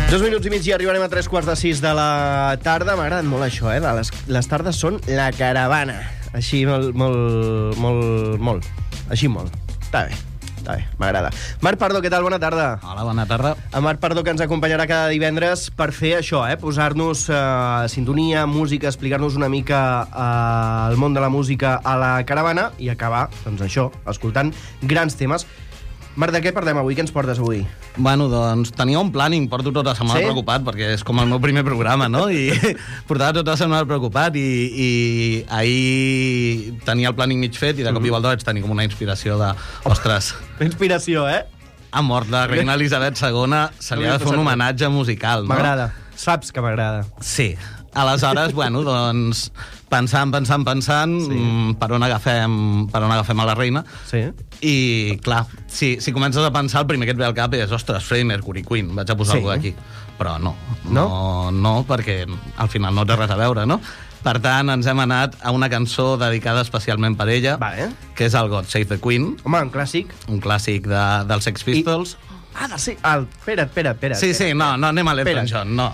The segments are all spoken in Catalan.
2 minuts i mig i arribarem a 3:45 de la tarda. M'ha agradat molt això, les tardes són la caravana. Així, molt. Així, molt. Està bé, m'agrada. Marc Pardo, què tal? Bona tarda. Hola, bona tarda. En Marc Pardo, que ens acompanyarà cada divendres per fer això, posar-nos sintonia, música, explicar-nos una mica el món de la música a la caravana i acabar, doncs això, escoltant grans temes. Marc, de què parlem avui? Què ens portes avui? Bueno, doncs tenia un planning, porto tota la setmana preocupat, perquè és com el meu primer programa, no? I portava tota la setmana preocupat i ahir tenia el planning mig fet i de cop i volta vaig tenir com una inspiració de... Ostres... Inspiració, Ha mort la reina Elisabet II, se li ha de fer un homenatge musical, no? M'agrada, saps que m'agrada. Sí. Aleshores, bueno, doncs, pensant, per on agafem a la reina. Sí. I, clar, si comences a pensar, el primer que et ve al cap és, ostres, Freddie Mercury, Queen, vaig a posar alguna cosa aquí. Però no, perquè al final no té res a veure, no? Per tant, ens hem anat a una cançó dedicada especialment per ella, que és el God Save the Queen. Home, un clàssic. Un clàssic dels Sex Pistols. Espera. Sí, no anem a l'Elton John, no.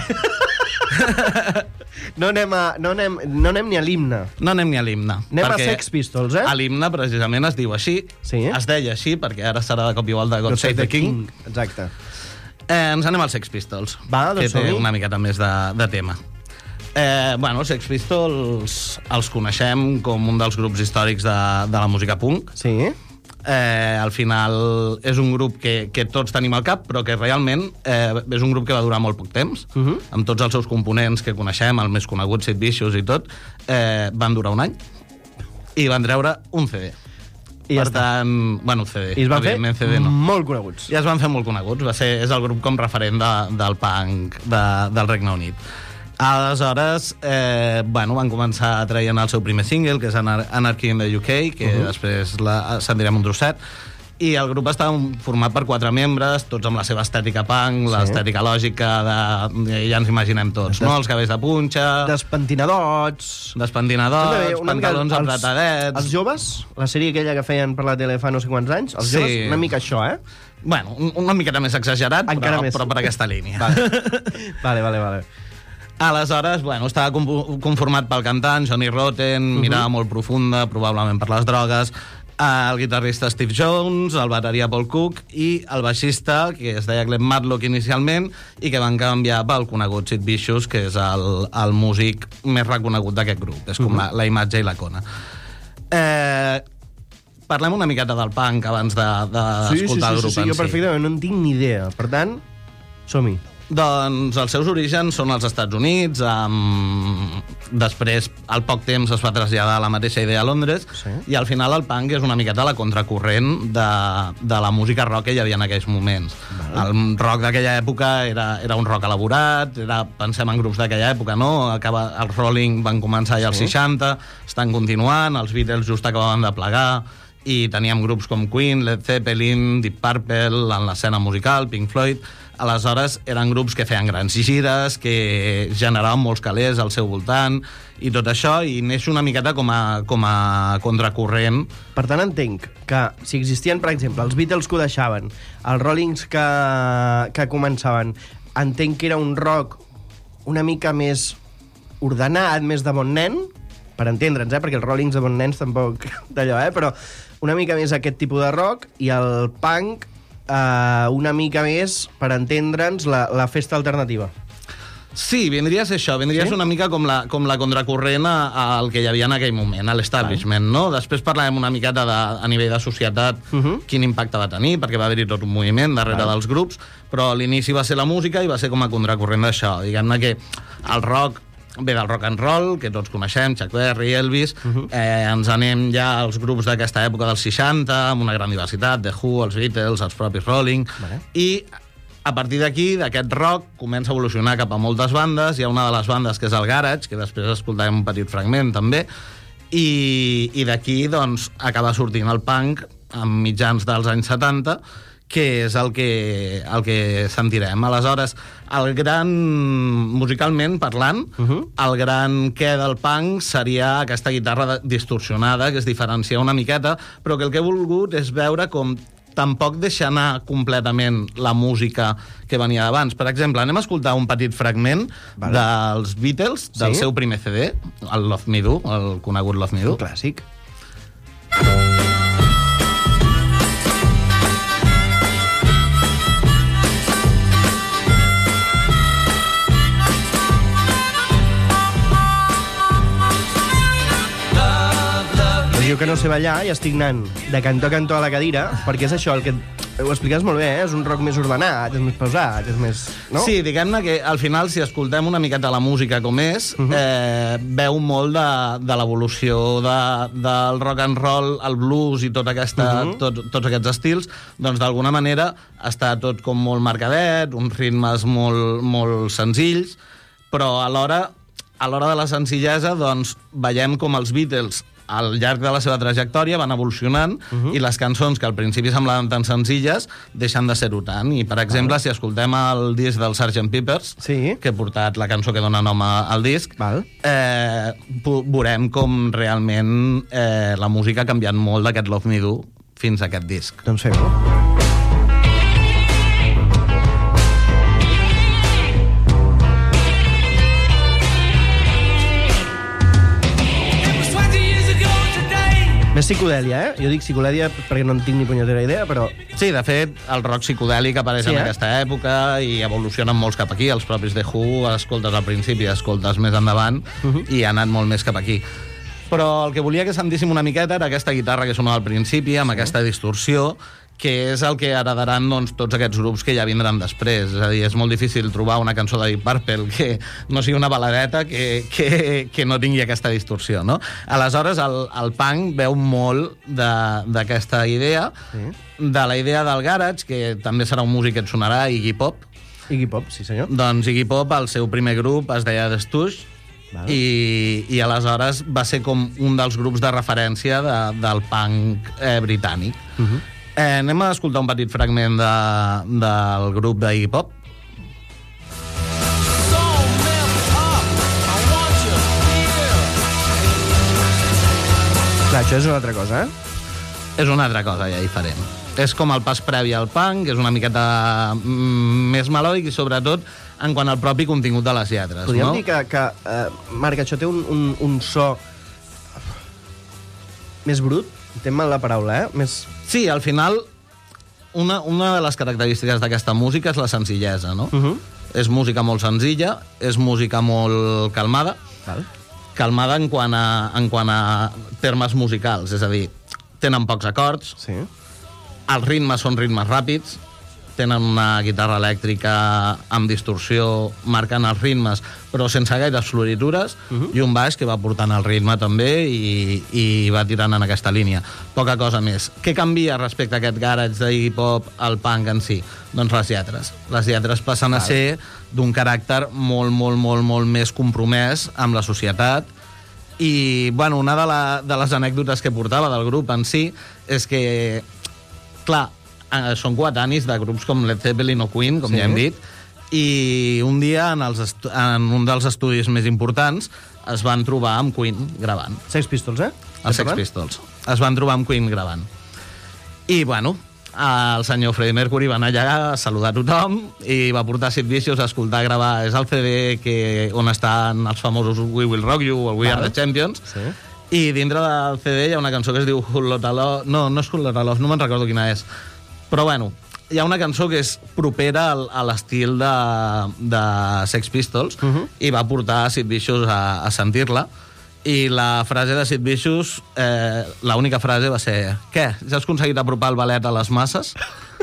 No anem ni a l'himne. No anem ni a l'himne. Anem a Sex Pistols, A l'himne, precisament, es diu així. Es deia així, perquè ara serà de cop i volta God Save the King. Exacte. Ens anem als Sex Pistols, que té una miqueta més de tema. Els Sex Pistols els coneixem com un dels grups històrics de la música punk. Sí. Al final és un grup que tots tenim al cap, però que realment és un grup que va durar molt poc temps, amb tots els seus components que coneixem, el més conegut, Sid Vicious i tot, van durar un any i van treure un CD. Per tant, CD. I es van fer CD, no. molt coneguts. I es van fer molt coneguts. És el grup com referent del punk del Regne Unit. Aleshores, van començar traient el seu primer single, que és Anarchy in the UK, que després sentirem un trosset, i el grup estava format per 4 membres, tots amb la seva estètica punk, l'estètica lògica ja ens imaginem tots, no? Els cabells de punxa... Despentinadots, pantalons apretadets... Els joves, la sèrie aquella que feien per la tele fa no sé quants anys, els joves, una mica això, Bueno, una miqueta més exagerat, però per aquesta línia. Vale. Aleshores, estava conformat pel cantant, Johnny Rotten, mirada molt profunda, probablement per les drogues, el guitarrista Steve Jones, el bateria Paul Cook i el baixista, que es deia Glenn Matlock inicialment, i que van canviar pel conegut Sid Vicious, que és el músic més reconegut d'aquest grup. És com la imatge i l'icona. Parlem una miqueta del punk abans d'escoltar el grup en si. Sí, jo perfectament no en tinc ni idea. Per tant, som-hi. Doncs els seus orígens són als Estats Units, després, al poc temps, es va traslladar la mateixa idea a Londres, i al final el punk és una miqueta la contracorrent de la música rock que hi havia en aquells moments. El rock d'aquella època era un rock elaborat, pensem en grups d'aquella època, no? Els Rolling van començar ja als 60, estan continuant, els Beatles just acabaven de plegar, i teníem grups com Queen, Led Zeppelin, Deep Purple, en l'escena musical, Pink Floyd. Aleshores, eren grups que feien grans gires, que generaven molts calés al seu voltant, i tot això, i neix una miqueta com a contracorrent. Per tant, entenc que si existien, per exemple, els Beatles que ho deixaven, els Rollings que començaven, entenc que era un rock una mica més ordenat, més de bon nen, per entendre'ns, perquè els Rollings de bon nens tampoc d'allò, però una mica més aquest tipus de rock, i el punk una mica més, per entendre'ns, la festa alternativa. Sí, vindria a ser això, vindria a ser una mica com la contracorrent al que hi havia en aquell moment, a l'establishment, no? Després parlarem una miqueta a nivell de societat quin impacte va tenir, perquè va haver-hi tot un moviment darrere dels grups, però a l'inici va ser la música i va ser com a contracorrent d'això. Diguem-ne que el rock ve del rock and roll, que tots coneixem, Chuck Berry, Elvis, ens anem ja als grups d'aquesta època dels 60, amb una gran diversitat, The Who, els Beatles, els propis Rolling, i a partir d'aquí, d'aquest rock, comença a evolucionar cap a moltes bandes. Hi ha una de les bandes que és el Garage, que després escoltarem un petit fragment també, i d'aquí doncs acaba sortint el punk a mitjans dels anys 70, que és el que sentirem. Aleshores, musicalment parlant, el gran què del punk seria aquesta guitarra distorsionada, que es diferencia una miqueta, però que el que he volgut és veure com tampoc deixa anar completament la música que venia d'abans. Per exemple, anem a escoltar un petit fragment dels Beatles, del seu primer CD, el Love Me Do, el conegut Love Me Do. Un clàssic. Diu que no sé ballar i estic anant de cantó a cantó a la cadira, perquè és això, el que ho expliques molt bé, és un rock més ordenat, és més pausat, és més... No? Sí, diguem-ne que al final, si escoltem una miqueta la música com és, veu molt de l'evolució del rock and roll, el blues i tots aquests estils, doncs d'alguna manera està tot com molt marcadet, uns ritmes molt senzills, però a l'hora de la senzillesa doncs veiem com els Beatles al llarg de la seva trajectòria van evolucionant i les cançons que al principi semblaven tan senzilles deixen de ser-ho tant. I, per exemple, si escoltem el disc del Sgt. Pepper's, que he portat la cançó que dona nom al disc, veurem com realment la música ha canviat molt d'aquest Love Me Do fins a aquest disc. Doncs fem-ho. Més psicodèlia, eh? Jo dic psicodèlia perquè no en tinc ni punyetera idea, però... Sí, de fet, el rock psicodèlic apareix en aquesta època i evolucionen molts cap aquí. Els propis The Who escoltes al principi, escoltes més endavant i ha anat molt més cap aquí. Però el que volia que sentíssim una miqueta era aquesta guitarra que sonava al principi, amb aquesta distorsió, que és el que heredaran tots aquests grups que ja vindran després. És a dir, és molt difícil trobar una cançó de Deep Purple que no sigui una baladeta que no tingui aquesta distorsió, no? Aleshores, el punk veu molt d'aquesta idea, de la idea del garage, que també serà un músic que et sonarà, Iggy Pop. Iggy Pop, sí senyor. Doncs Iggy Pop, el seu primer grup es deia The Stooges, i aleshores va ser com un dels grups de referència del punk britànic. Anem a escoltar un petit fragment del grup d'Iggy Pop. Clar, això és una altra cosa, És una altra cosa, ja diferent. És com el pas previ al punk, és una miqueta més melòdic i sobretot en quant al propi contingut de les lletres. Podríem dir que Marc, això té un so més brut? Entenc mal la paraula, Més... Sí, al final, una de les característiques d'aquesta música és la senzillesa, no? És música molt senzilla, és música molt calmada, calmada en quant a termes musicals, és a dir, tenen pocs acords, els ritmes són ritmes ràpids, tenen una guitarra elèctrica amb distorsió marcant els ritmes, però sense gaires floritures, i un baix que va portant el ritme també i va tirant en aquesta línia. Poca cosa més. Què canvia respecte a aquest garage de hip-hop al punk en si? Doncs les lletres. Les lletres passen a ser d'un caràcter molt més compromès amb la societat. I, bueno, una de les anècdotes que portava del grup en si és que, clar, són coetanis de grups com Led Zeppelin o Queen, com ja hem dit, i un dia en un dels estudis més importants es van trobar amb Queen gravant. Sex Pistols, Els Sex Pistols. Es van trobar amb Queen gravant. I, bueno, el senyor Freddie Mercury va anar allà a saludar a tothom i va portar Sid Vicious a escoltar, a gravar. És el CD on estan els famosos We Will Rock You o We Are the Champions. I dintre del CD hi ha una cançó que es diu Whole Lotta Love. No és Whole Lotta Love, no me'n recordo quina és. Però, bueno, hi ha una cançó que és propera a l'estil de Sex Pistols i va portar Sid Vicious a sentir-la. I la frase de Sid Vicious, l'única frase va ser: què, ja has aconseguit apropar el ballet a les masses?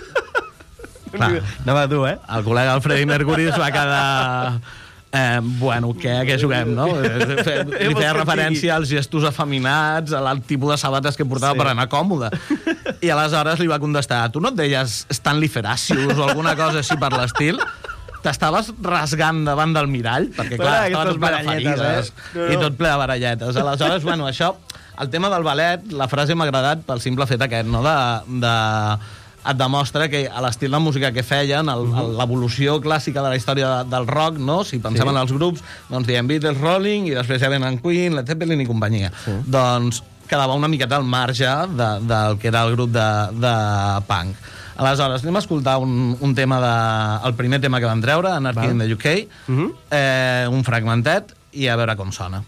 Anava dur, El col·lega del Freddie Mercury es va quedar... bueno, què juguem, no? Li feia referència als gestos afeminats, al tipus de sabates que portava per anar còmode. I aleshores li va contestar: tu no et deies Stanley Feracius o alguna cosa així per l'estil? T'estaves rasgant davant del mirall? Perquè, clar, estava tot ple de ferides i tot ple de baralletes. Aleshores, bueno, això, el tema del ballet, la frase m'ha agradat pel simple fet aquest, no? Et demostra que a l'estil de música que feien, l'evolució clàssica de la història del rock, no? Si pensem en els grups, doncs diem Beatles, Rolling, i després ja venen Queen, Led Zeppelin i companyia. Doncs quedava una miqueta al marge del que era el grup de punk. Aleshores, anem a escoltar un tema el primer tema que van treure, Anarchy in the UK, un fragmentet, i a veure com sona.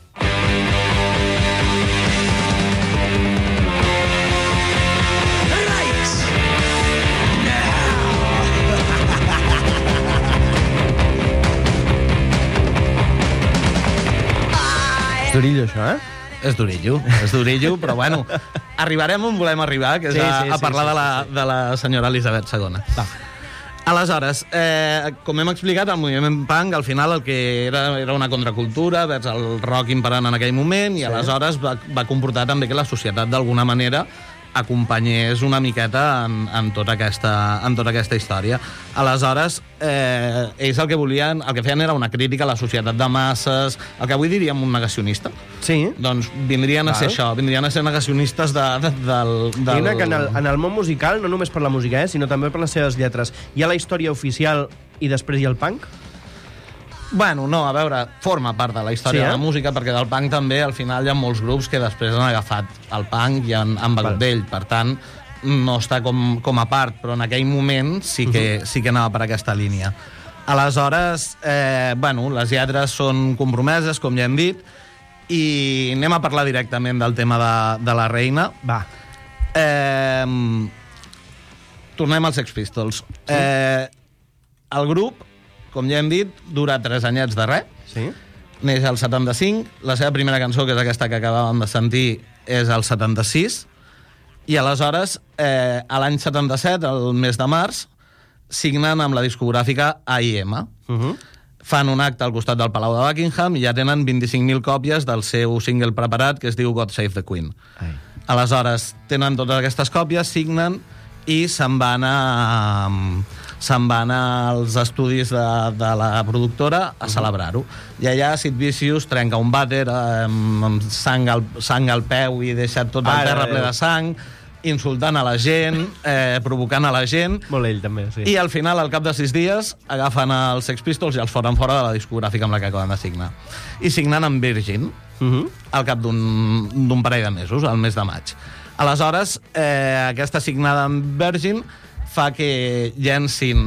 És durillo, això, És durillo, però bueno, arribarem on volem arribar, que és a parlar de la senyora Elisabet II. Va. Aleshores, com hem explicat, el moviment punk al final el que era una contracultura vers el rock imperant en aquell moment, i aleshores va comportar també que la societat d'alguna manera acompanyés una miqueta en tota aquesta història. Aleshores, ells el que feien era una crítica a la societat de masses, el que avui diríem un negacionista. Sí. Doncs vindrien a ser això, vindrien a ser negacionistes del... Mira que en el món musical, no només per la música, sinó també per les seves lletres, hi ha la història oficial i després hi ha el punk? Bueno, no, a veure, forma part de la història de la música, perquè del punk també, al final, hi ha molts grups que després han agafat el punk i han begut d'ell. Per tant, no està com a part, però en aquell moment sí que anava per aquesta línia. Aleshores, les lletres són compromeses, com ja hem dit, i anem a parlar directament del tema de la reina. Va. Tornem als Sex Pistols. El grup, com ja hem dit, dura 3 anyets de res. Sí. Neix al 75. La seva primera cançó, que és aquesta que acabàvem de sentir, és al 76. I aleshores, a l'any 77, el mes de març, signen amb la discogràfica AIM. Fan un acte al costat del Palau de Buckingham i ja tenen 25.000 còpies del seu single preparat, que es diu God Save the Queen. Aleshores, tenen totes aquestes còpies, signen i se'n van als estudis de la productora a celebrar-ho. I allà Sid Vicious trenca un vàter amb sang al peu i deixa tot el terra ple de sang, insultant a la gent, provocant a la gent. Molt ell, també, sí. I al final, al cap de 6 dies, agafen els Sex Pistols i els foren fora de la discogràfica amb la que acaben de signar. I signen amb Virgin, al cap d'un parell de mesos, al mes de maig. Aleshores, aquesta signada amb Virgin fa que llencin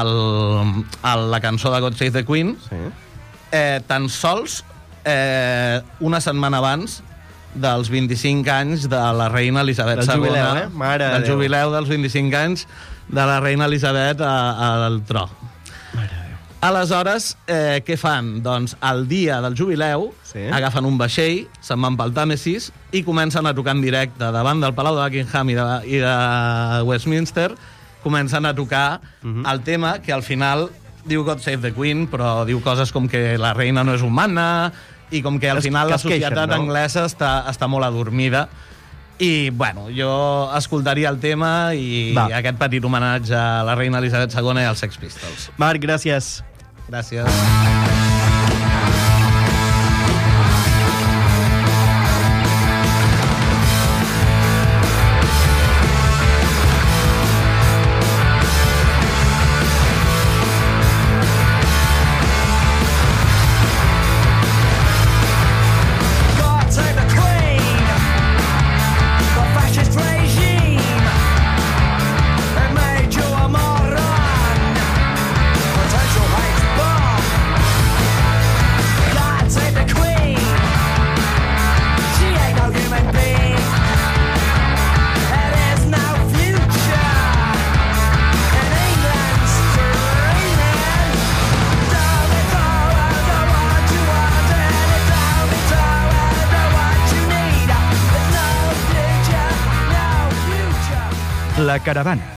la cançó de God Save the Queen tan sols una setmana abans dels 25 anys de la reina Elisabet II. Del jubileu dels 25 anys de la reina Elisabet al tro. Aleshores, què fan? Doncs el dia del jubileu agafen un vaixell, se'n van pel Tàmesis i comencen a tocar en directe davant del Palau de Buckingham i de Westminster. Comencen a tocar el tema que al final diu God Save the Queen, però diu coses com que la reina no és humana i com que al final la societat anglesa està molt adormida. I, bueno, jo escoltaria el tema i aquest petit homenatge a la reina Elisabet II i als Sex Pistols. Marc, gràcies. Gràcies. La Caravana.